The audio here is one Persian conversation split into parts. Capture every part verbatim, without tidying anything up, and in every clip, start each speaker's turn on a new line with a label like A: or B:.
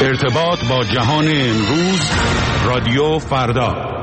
A: ارتباط با جهان امروز، رادیو فردا.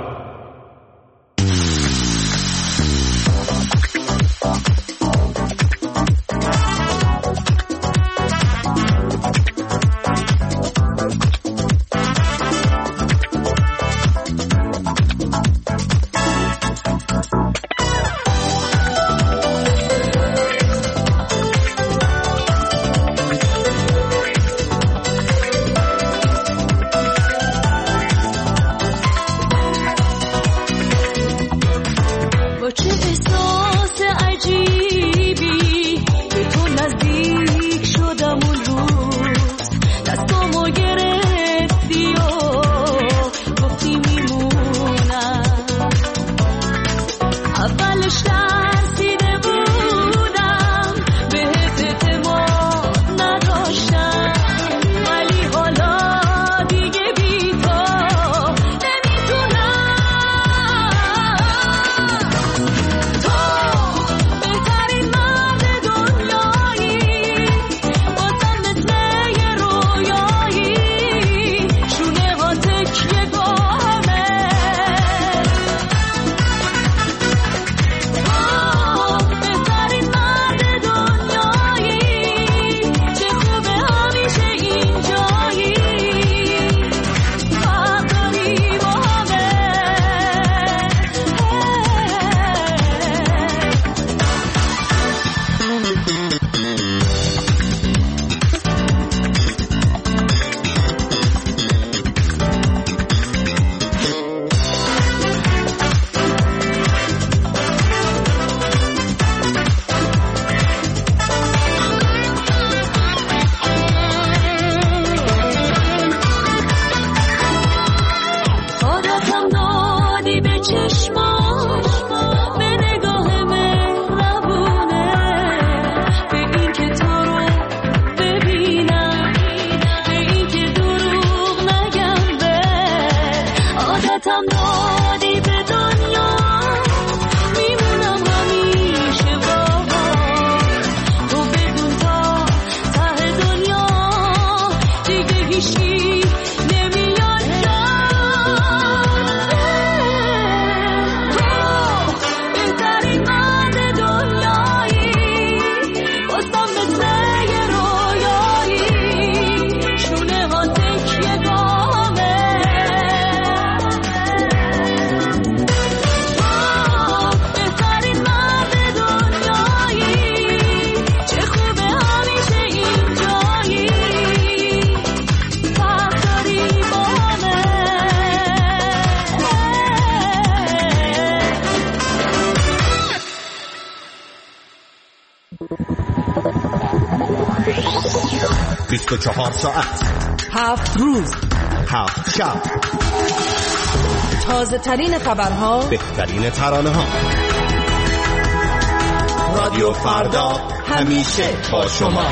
B: بیست و چهار ساعت،
C: هفت روز،
B: هفت شب،
C: تازه ترین خبرها،
B: بهترین ترانه ها. رادیو فردا همیشه با شما.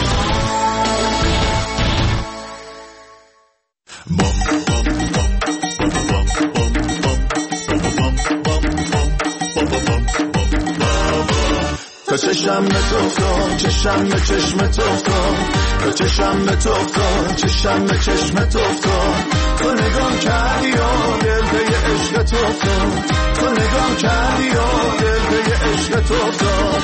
D: چشم به تو افتاد، چشم به چشم تو افتاد، تو چشم به تو افتاد، چشم به چشم تو افتاد، تو نگام کردی و دل به عشق تو افتاد، تو نگام کردی و دل به عشق تو افتاد.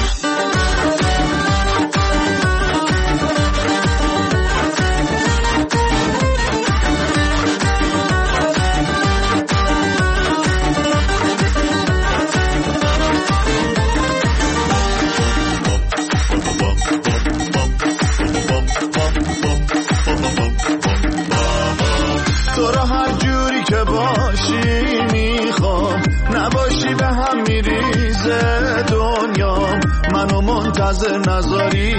D: منتظر نذاری،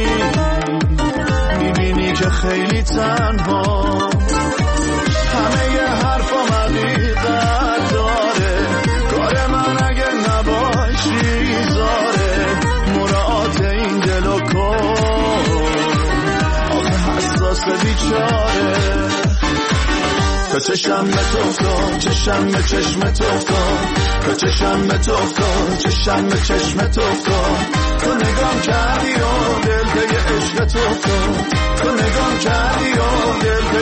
D: میبینی که خیلی تنها، همه ی حرفام حقیقت داره، کار من اگه نباشی زاره، مراعات این دل و کن، آخه حساس بیچاره. تو چشم به تو افتاد، چشم به چشم تو افتاد، تو چشم به تو افتاد، چشم به چشم تو افتاد، تو نگام کردی و دل به عشق تو افتاد، تو نگام کردی و دل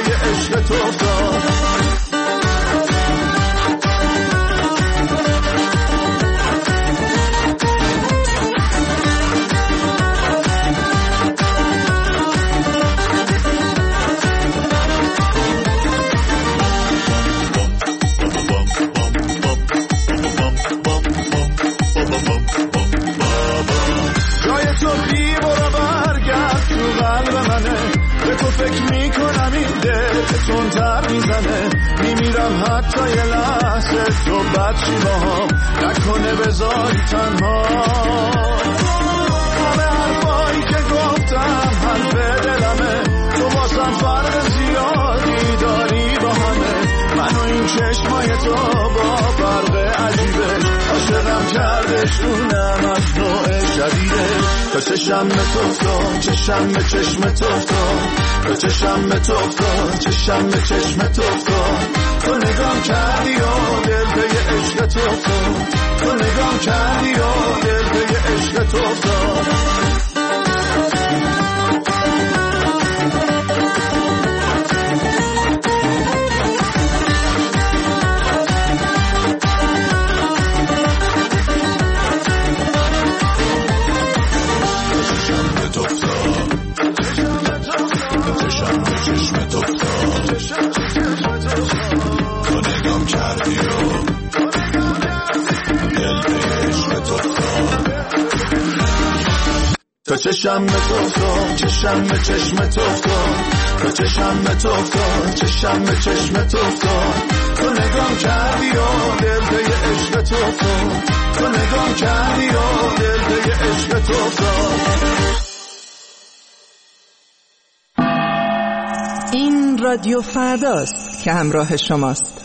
D: فکر میکنم این دل تندتر میزنه، میمیرم حتی یه لحظه تو بد چی باهام نکنه بذاری تنها. همه حرفایی که گفتم حرف دلمه، تو واسم فرق زیادی داری با همه. من و این چشمای تو با فرق عجیبه، عاشقم کردش اونم از نوع شدیده. تا چشم به تو افتاد، چشم به چشم تو افتاد، تا چشم به تو افتاد، چشم به چشم تو افتاد. تو نگام کردی و دل به یه عشق تو افتاد، تو نگام کردی و دل به یه عشق تو افتاد. تا چشم به تو افتاد، چشم به چشم تو افتاد، تا چشم به تو افتاد، چشم به چشم تو افتاد. تو نگام کردی و دل به یه عشق تو افتاد، تو نگام کردی و دل به یه عشق تو افتاد.
C: این رادیو فرداست که همراه شماست.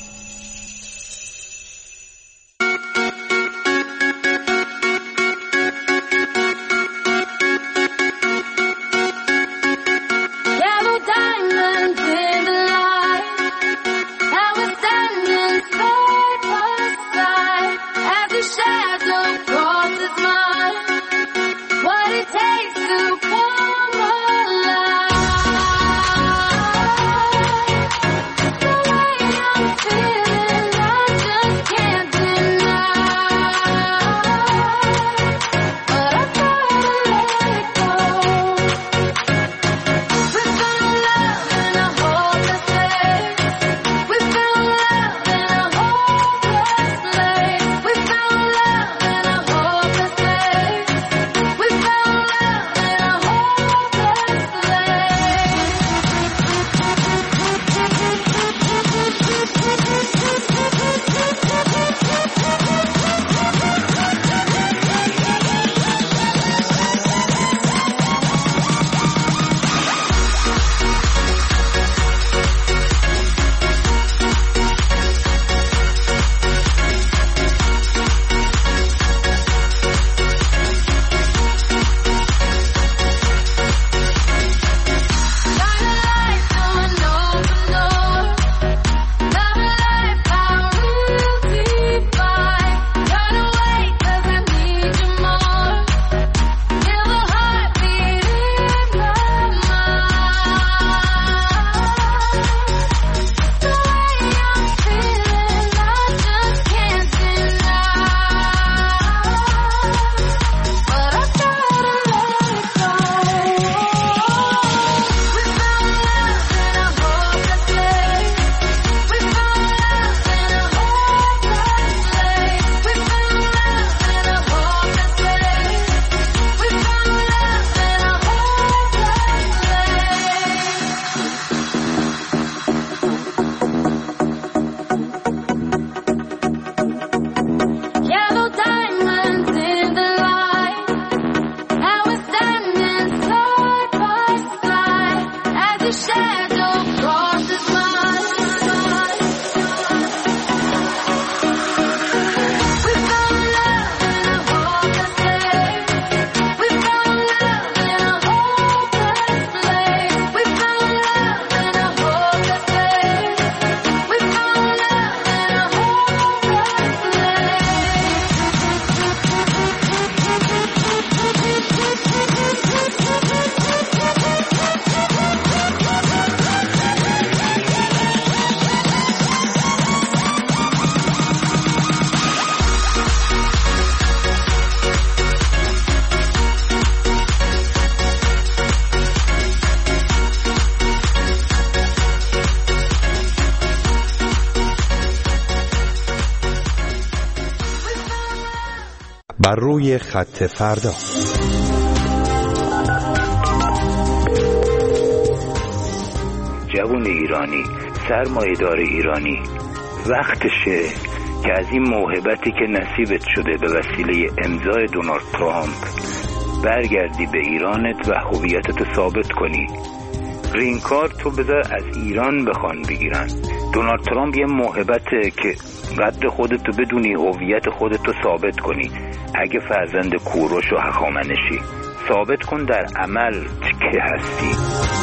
A: بر روی خط فردا.
E: جوان ایرانی، سرمایه‌دار ایرانی، وقتشه که از این موهبتی که نصیبت شده به وسیله امضای دونالد ترامپ برگردی به ایرانت و هویتت ثابت کنی. گرین کارت تو بذار از ایران بخوان بگیرن. دونالد ترامپ یه موهبته که قد خودتو بدونی، هویت خودتو ثابت کنی. اگه فرزند کوروش و هخامنشی، ثابت کن در عمل که هستی.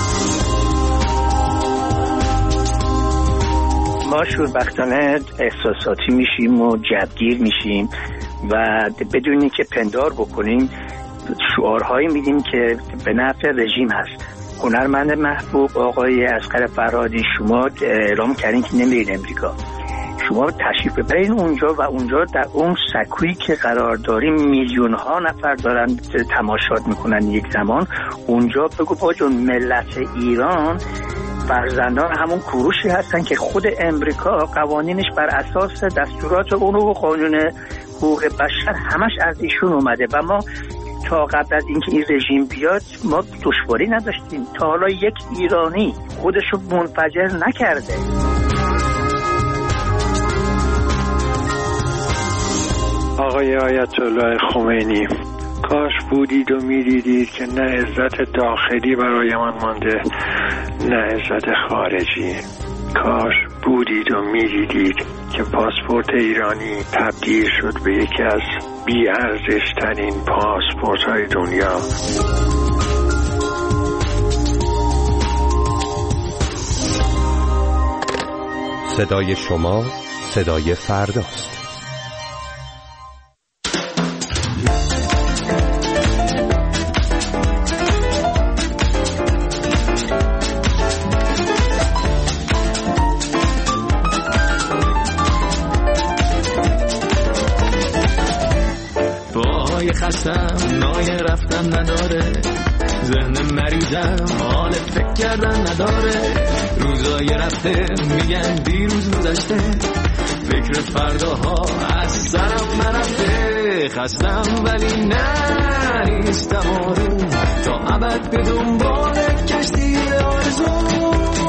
F: ما شوربختانه احساساتی میشیم و جبگیر میشیم و بدونی که پندار بکنیم شعارهایی میدیم که به نفع رژیم هست. هنرمند محبوب آقای اصغر فرهادی، شما اعلام کردین که نمیرین امریکا. شما تشریف ببرین اونجا و اونجا در اون سکویی که قرار داریم میلیون ها نفر دارن تماشات میکنن یک زمان، اونجا بگو با جون ملت ایران فرزندان همون کوروشی هستن که خود امریکا قوانینش بر اساس دستورات اون و قانون حقوق بشر همش از ایشون اومده و ما تا قبل از اینکه این رژیم بیاد ما دشواری نداشتیم. تا حالا یک ایرانی خودشو منفجر نکرده.
G: آقای آیت الله خمینی، کاش بودید و میدیدید که نه عزت داخلی برای من مانده نه عزت خارجی. کاش بودید و میدیدید که پاسپورت ایرانی تبدیل شد به یکی از بی ارزش ترین پاسپورت های دنیا.
H: صدای شما صدای فرداست.
I: خستم نای رفتم نداره، ذهن مریضم حال فکر کردن نداره، روزای رفته میگن دیروز گذشته، فکر فرداها از سرم نرفته، خستم ولی نه نیستم آروم، تا ابد به دنبال کشتی آرزو.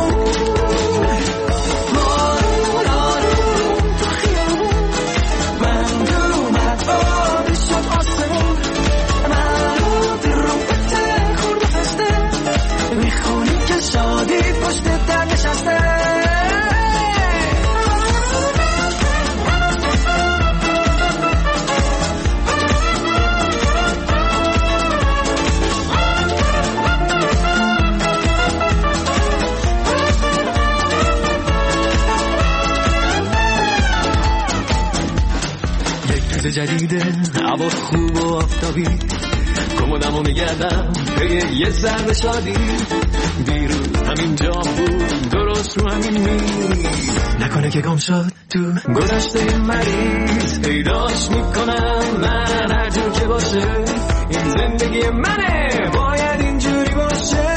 I: جدیده هوا خوب و آفتابی، کمودم و میگردم به یه سر شادی، دیروز همین جا بود درست رو همین میز، نکنه که گم شد تو گذشته مریض، پیداش میکنم من هر جور که باشه، این زندگی منه باید اینجوری باشه.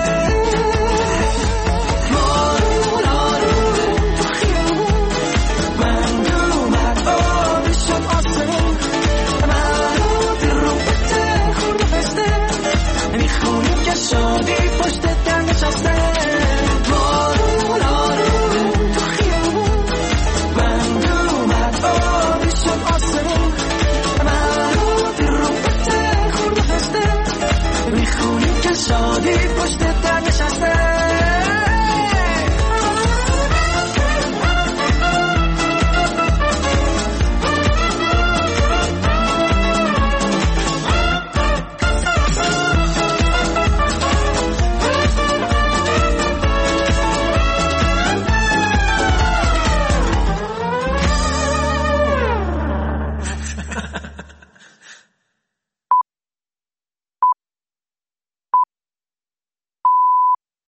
I: شادی پشت در نشسته، بارون آروم تو خیابون، بند اومد آبی شد آسمون، مرود رو بته خورده فسته، میخونی که شادی پشت در نشسته.